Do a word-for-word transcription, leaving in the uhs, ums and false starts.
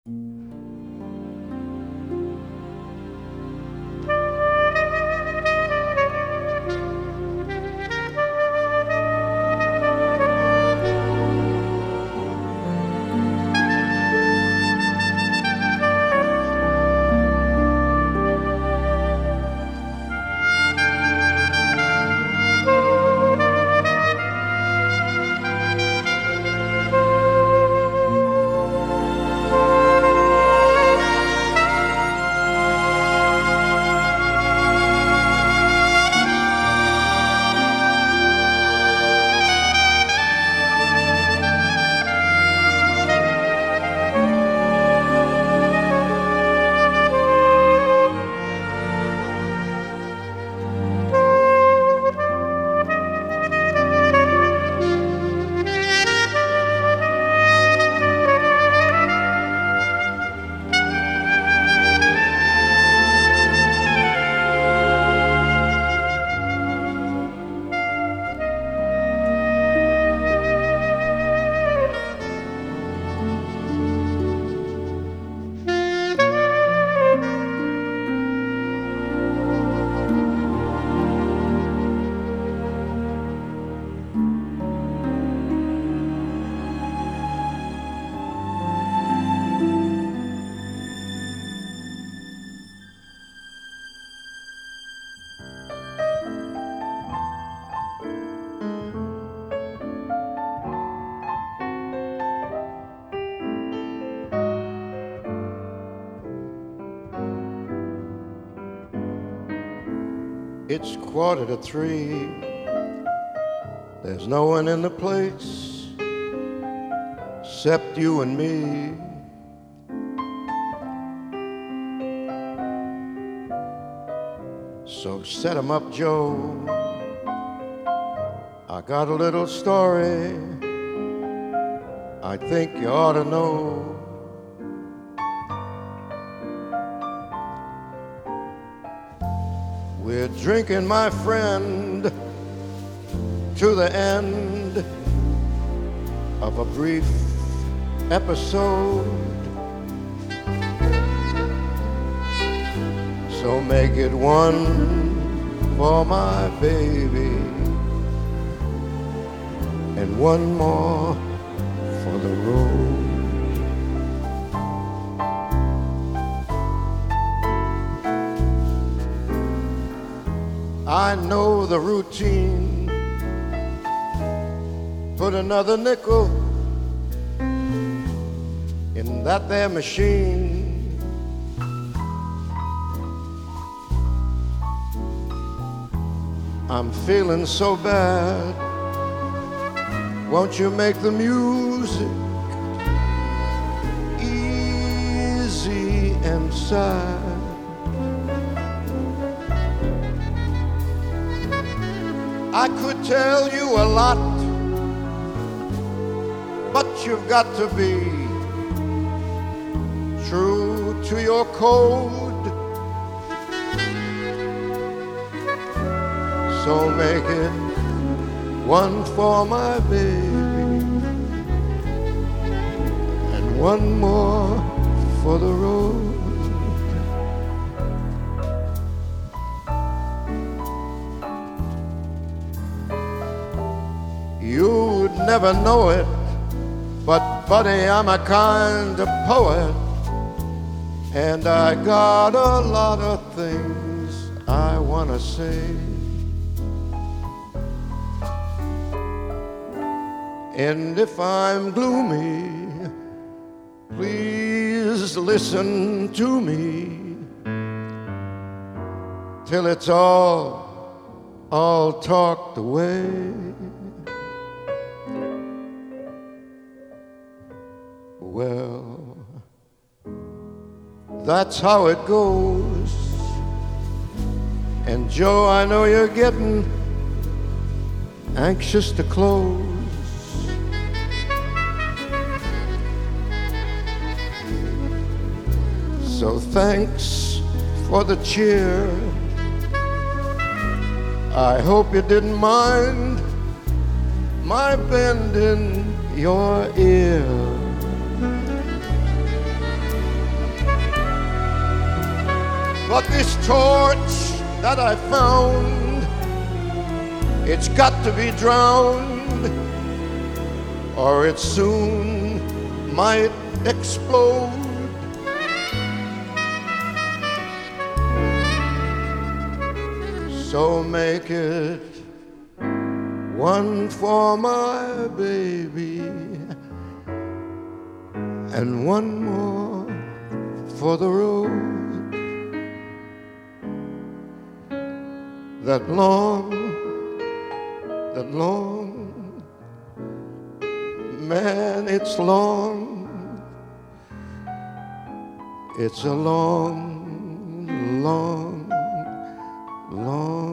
It's quarter to three. There's no one in the place except you and me. So set 'em up, Joe. I got a little story I think you ought to know. We're drinking, my friend, to the end of a brief episode. So make it one for my baby and one more for the road. I know the routine. Put another nickel in that there machine. I'm feeling so bad. Won't you make the music easy and sad? I could tell you a lot, but you've got to be true to your code. So make it one for my baby and one more for the road. You'd never know it, but buddy, I'm a kind of poet, and I got a lot of things I wanna say. And if I'm gloomy, please listen to me till it's all, all talked away. Well, that's how it goes. And Joe, I know you're getting anxious to close. So thanks for the cheer. I hope you didn't mind my bending your ear. But this torch that I found, it's got to be drowned, or it soon might explode. So make it one for my baby and one more for the road. That long, that long, man, it's long. It's a long, long, long